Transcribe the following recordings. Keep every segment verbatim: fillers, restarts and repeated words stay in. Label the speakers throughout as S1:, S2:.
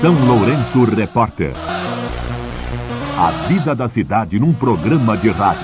S1: São Lourenço Repórter. A vida da cidade num programa de rádio.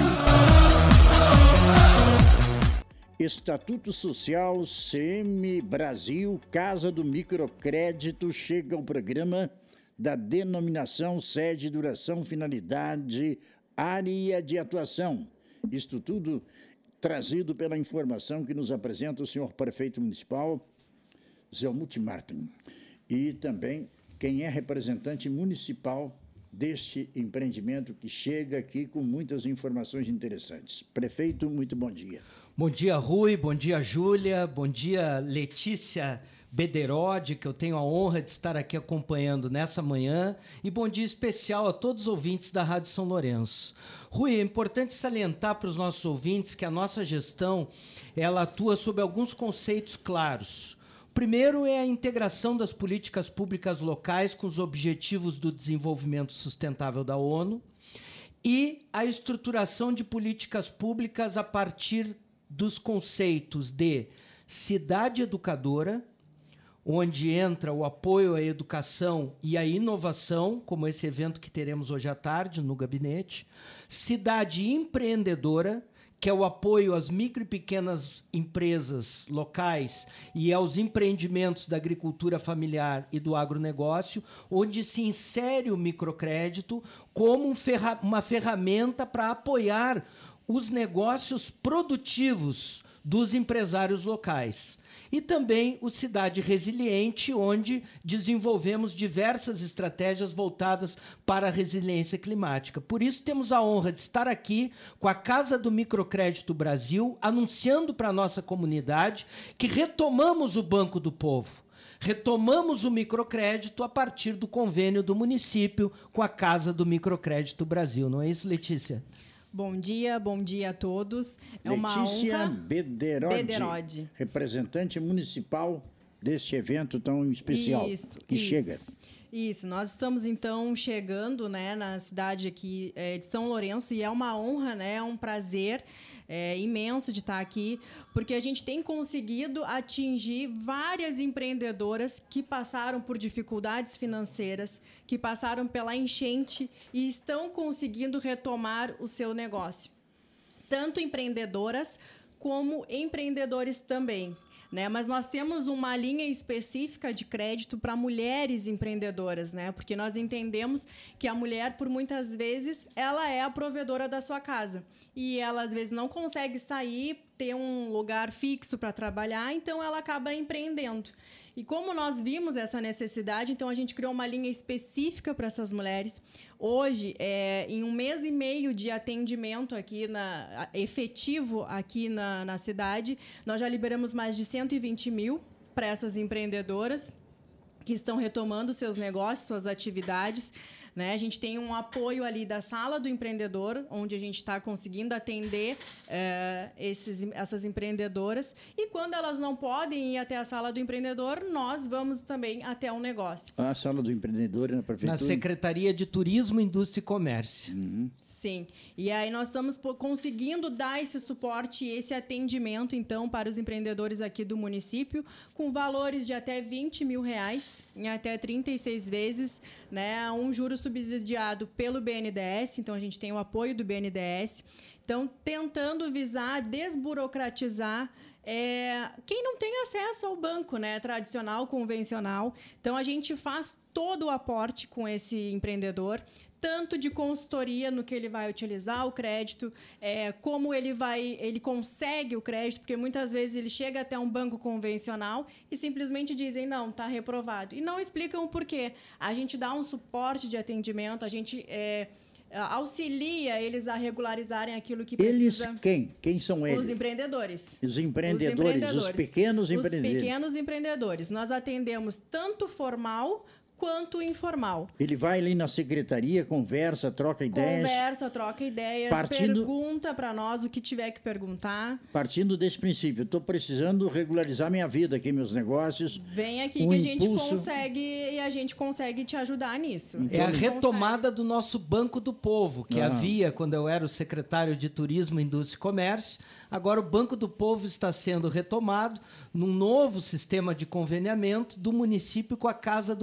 S2: Estatuto Social, C M Brasil, Casa do Microcrédito, chega ao programa da denominação, sede, duração, finalidade, área de atuação. Isto tudo trazido pela informação que nos apresenta o senhor prefeito municipal, Zé Multimartin, e também quem é representante municipal deste empreendimento que chega aqui com muitas informações interessantes. Prefeito, muito bom dia.
S3: Bom dia, Rui, bom dia, Júlia, bom dia, Letícia Bederode, que eu tenho a honra de estar aqui acompanhando nessa manhã, e bom dia especial a todos os ouvintes da Rádio São Lourenço. Rui, é importante salientar para os nossos ouvintes que a nossa gestão ela atua sob alguns conceitos claros. O primeiro é a integração das políticas públicas locais com os objetivos do desenvolvimento sustentável da ONU e a estruturação de políticas públicas a partir dos conceitos de cidade educadora, onde entra o apoio à educação e à inovação, como esse evento que teremos hoje à tarde no gabinete, cidade empreendedora, que é o apoio às micro e pequenas empresas locais e aos empreendimentos da agricultura familiar e do agronegócio, onde se insere o microcrédito como um ferra- uma ferramenta para apoiar os negócios produtivos dos empresários locais. E também o Cidade Resiliente, onde desenvolvemos diversas estratégias voltadas para a resiliência climática. Por isso, temos a honra de estar aqui com a Casa do Microcrédito Brasil, anunciando para a nossa comunidade que retomamos o Banco do Povo. Retomamos o microcrédito a partir do convênio do município com a Casa do Microcrédito Brasil. Não é isso, Letícia?
S4: Bom dia, bom dia a todos. É
S2: Letícia
S4: uma honra.
S2: Bederode,
S4: Bederode,
S2: representante municipal deste evento tão especial
S4: isso,
S2: que
S4: isso.
S2: chega.
S4: Isso, nós estamos então chegando, né, na cidade aqui é, de São Lourenço e é uma honra, né, é um prazer é, imenso de estar aqui, porque a gente tem conseguido atingir várias empreendedoras que passaram por dificuldades financeiras, que passaram pela enchente e estão conseguindo retomar o seu negócio. Tanto empreendedoras como empreendedores também. Né? Mas nós temos uma linha específica de crédito para mulheres empreendedoras, né? Porque nós entendemos que a mulher, por muitas vezes, ela é a provedora da sua casa. E ela, às vezes, não consegue sair, ter um lugar fixo para trabalhar, então ela acaba empreendendo. E como nós vimos essa necessidade, então a gente criou uma linha específica para essas mulheres. Hoje, é, em um mês e meio de atendimento aqui na, efetivo aqui na, na cidade, nós já liberamos mais de cento e vinte mil para essas empreendedoras que estão retomando seus negócios, suas atividades. Né? A gente tem um apoio ali da Sala do Empreendedor, onde a gente está conseguindo atender é, esses, essas empreendedoras. E quando elas não podem ir até a Sala do Empreendedor, nós vamos também até um negócio.
S2: A Sala do Empreendedor na Prefeitura?
S3: Na Secretaria de Turismo, Indústria e Comércio.
S2: Uhum.
S4: Sim. E aí nós estamos conseguindo dar esse suporte e esse atendimento, então, para os empreendedores aqui do município, com valores de até vinte mil reais, em até trinta e seis vezes, né, um juro subsidiado pelo B N D E S, então a gente tem o apoio do B N D E S. Então, tentando visar desburocratizar é, quem não tem acesso ao banco, né, tradicional, convencional. Então, a gente faz todo o aporte com esse empreendedor, tanto de consultoria no que ele vai utilizar o crédito, é, como ele vai, ele consegue o crédito, porque muitas vezes ele chega até um banco convencional e simplesmente dizem, não, está reprovado. E não explicam o porquê. A gente dá um suporte de atendimento, a gente é, auxilia eles a regularizarem aquilo que precisa.
S2: Eles quem? Quem são eles?
S4: Os empreendedores.
S2: Os empreendedores, os, empreendedores. os pequenos empreendedores.
S4: Os pequenos empreendedores. Nós atendemos tanto formal quanto informal.
S2: Ele vai ali na secretaria, conversa, troca ideias.
S4: Conversa, troca ideias, partindo, pergunta para nós o que tiver que perguntar.
S2: Partindo desse princípio, estou precisando regularizar minha vida aqui, meus negócios.
S4: Vem aqui um que a gente impulso. consegue e a gente consegue te ajudar nisso.
S3: É a retomada consegue. do nosso Banco do Povo, que ah. havia quando eu era o secretário de Turismo, Indústria e Comércio. Agora o Banco do Povo está sendo retomado num novo sistema de conveniamento do município com a Casa do Microcrédito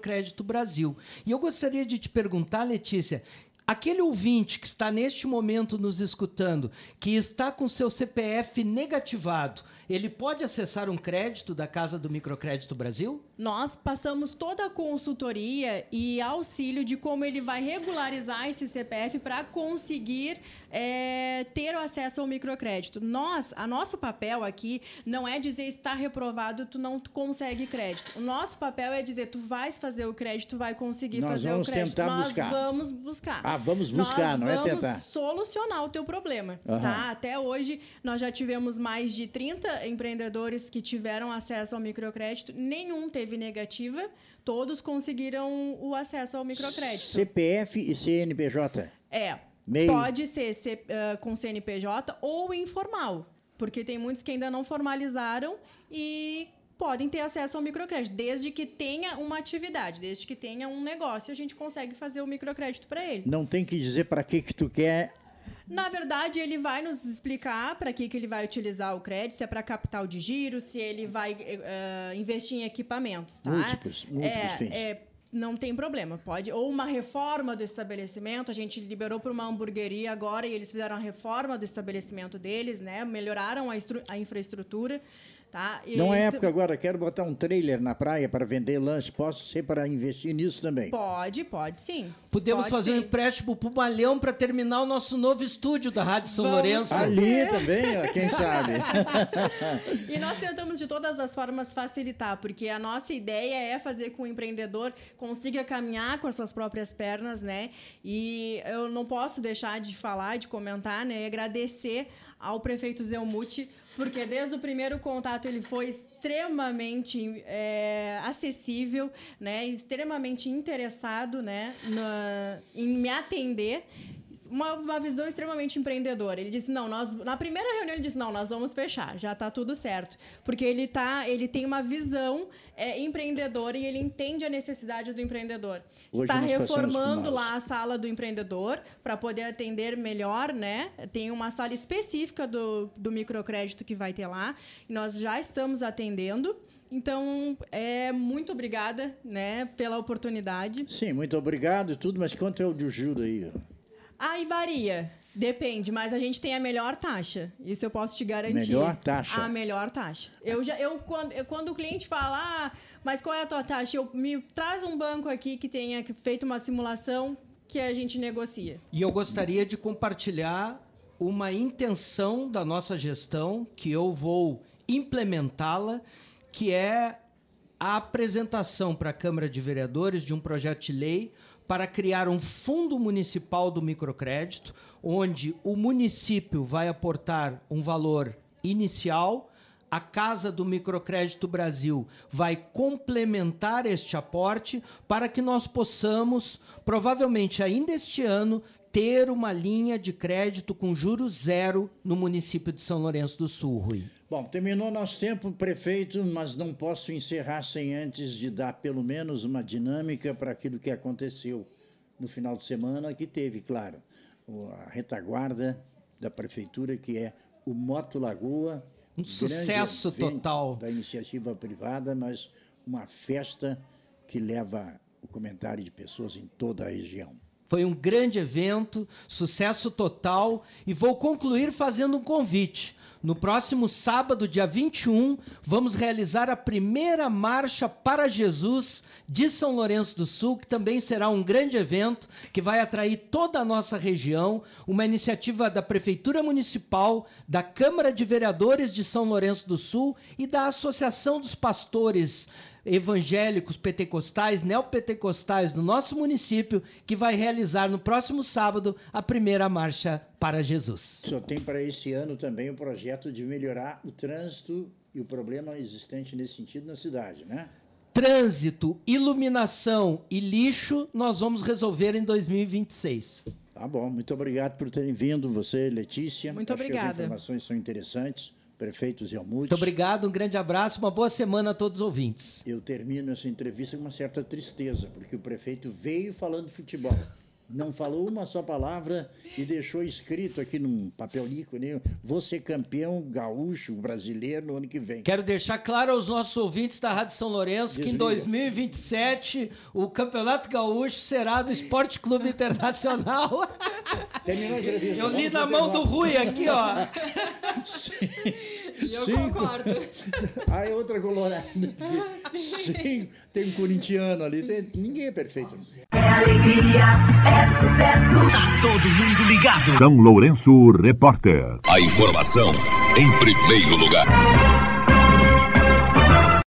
S3: Microcrédito Brasil. E eu gostaria de te perguntar, Letícia, aquele ouvinte que está neste momento nos escutando, que está com seu C P F negativado, ele pode acessar um crédito da Casa do Microcrédito Brasil?
S4: Nós passamos toda a consultoria e auxílio de como ele vai regularizar esse C P F para conseguir é, ter o acesso ao microcrédito. Nós, a nosso papel aqui não é dizer está reprovado, tu não consegue crédito. O nosso papel é dizer tu vais fazer o crédito, tu vai conseguir
S2: Nós
S4: fazer o
S2: vamos
S4: crédito.
S2: tentar
S4: Nós
S2: buscar.
S4: vamos buscar.
S2: Ah, vamos buscar,
S4: nós
S2: não é
S4: vamos
S2: tentar.
S4: solucionar o teu problema,
S2: Aham.
S4: tá? Até hoje nós já tivemos mais de trinta empreendedores que tiveram acesso ao microcrédito, nenhum teve negativa, todos conseguiram o acesso ao microcrédito.
S2: C P F e C N P J.
S4: É,
S2: Meio.
S4: pode ser C- uh, com C N P J ou informal, porque tem muitos que ainda não formalizaram e podem ter acesso ao microcrédito, desde que tenha uma atividade, desde que tenha um negócio, a gente consegue fazer o microcrédito para ele.
S2: Não tem que dizer para que que tu quer.
S4: Na verdade, ele vai nos explicar para que, que ele vai utilizar o crédito, se é para capital de giro, se ele vai uh, investir em equipamentos. Tá?
S2: Múltiplos, múltiplos
S4: é,
S2: fins.
S4: É, não tem problema, pode. Ou uma reforma do estabelecimento, a gente liberou para uma hamburgueria agora e eles fizeram a reforma do estabelecimento deles, né? Melhoraram a, estru- a infraestrutura. Tá? E
S2: Não é
S4: aí,
S2: época agora, quero botar um trailer na praia para vender lanche. Posso ser para investir nisso também?
S4: Pode, pode sim.
S3: Podemos
S4: Pode
S3: fazer
S4: sim.
S3: um empréstimo para o Malhão para terminar o nosso novo estúdio da Rádio São
S4: Vamos
S3: Lourenço.
S4: fazer.
S2: Ali também, ó, quem sabe?
S4: E nós tentamos de todas as formas facilitar, porque a nossa ideia é fazer com que o empreendedor consiga caminhar com as suas próprias pernas, né? E eu não posso deixar de falar, de comentar, né? E agradecer ao prefeito Zelmuth, porque desde o primeiro contato ele foi extremamente é, acessível, né? Extremamente interessado, né? Na, em me atender. Uma, uma visão extremamente empreendedora. Ele disse, não, nós... Na primeira reunião ele disse, não, nós vamos fechar, já está tudo certo. Porque ele, tá, ele tem uma visão é, empreendedora e ele entende a necessidade do empreendedor.
S2: Hoje
S4: Está
S2: nós passamos
S4: reformando
S2: por
S4: lá a sala do empreendedor para poder atender melhor, né? Tem uma sala específica do, do microcrédito que vai ter lá. E nós já estamos atendendo. Então, é, muito obrigada, né, pela oportunidade.
S2: Sim, muito obrigado e tudo, mas quanto é o de juros aí? Ó?
S4: Aí varia, depende, mas a gente tem a melhor taxa. Isso eu posso te garantir.
S2: Melhor taxa.
S4: A melhor taxa. Eu já, eu quando, eu, quando o cliente fala, ah, mas qual é a tua taxa? Eu me traz um banco aqui que tenha feito uma simulação que a gente negocia.
S3: E eu gostaria de compartilhar uma intenção da nossa gestão, que eu vou implementá-la, que é a apresentação para a Câmara de Vereadores de um projeto de lei para criar um fundo municipal do microcrédito, onde o município vai aportar um valor inicial, a Casa do Microcrédito Brasil vai complementar este aporte para que nós possamos, provavelmente ainda este ano, ter uma linha de crédito com juros zero no município de São Lourenço do Sul, Rui.
S2: Bom, terminou nosso tempo, prefeito, mas não posso encerrar sem antes de dar pelo menos uma dinâmica para aquilo que aconteceu no final de semana, que teve, claro, a retaguarda da prefeitura, que é o Moto Lagoa.
S3: Um sucesso total.
S2: Da iniciativa privada, mas uma festa que leva o comentário de pessoas em toda a região.
S3: Foi um grande evento, sucesso total, e vou concluir fazendo um convite. No próximo sábado, dia vinte e um, vamos realizar a primeira Marcha para Jesus de São Lourenço do Sul, que também será um grande evento que vai atrair toda a nossa região, uma iniciativa da Prefeitura Municipal, da Câmara de Vereadores de São Lourenço do Sul e da Associação dos Pastores Evangélicos Pentecostais, Neopentecostais do nosso município, que vai realizar no próximo sábado a primeira Marcha para Jesus.
S2: O senhor tem para esse ano também o projeto de melhorar o trânsito e o problema existente nesse sentido na cidade, né?
S3: Trânsito, iluminação e lixo nós vamos resolver em dois mil e vinte e seis.
S2: Tá bom, muito obrigado por terem vindo, você, Letícia.
S4: Muito
S2: Acho
S4: obrigada.
S2: Que as informações são interessantes. Prefeito Zelmuth.
S3: Muito obrigado, um grande abraço, uma boa semana a todos os ouvintes.
S2: Eu termino essa entrevista com uma certa tristeza, porque o prefeito veio falando de futebol não falou uma só palavra e deixou escrito aqui num papelico, né? Vou ser campeão gaúcho brasileiro no ano que vem.
S3: Quero deixar claro aos nossos ouvintes da Rádio São Lourenço Desliga. que em dois mil e vinte e sete o Campeonato Gaúcho será do Esporte Clube Internacional.
S2: Terminou a entrevista.
S3: Eu li na mão do Rui aqui, ó.
S2: Sim.
S4: E eu
S2: Cinco.
S4: concordo.
S2: Aí outra colorada. Sim, tem um corintiano ali. Tem... Ninguém é perfeito.
S5: É alegria, é sucesso. Tá todo mundo ligado.
S1: São Lourenço Repórter.
S6: A informação em primeiro lugar.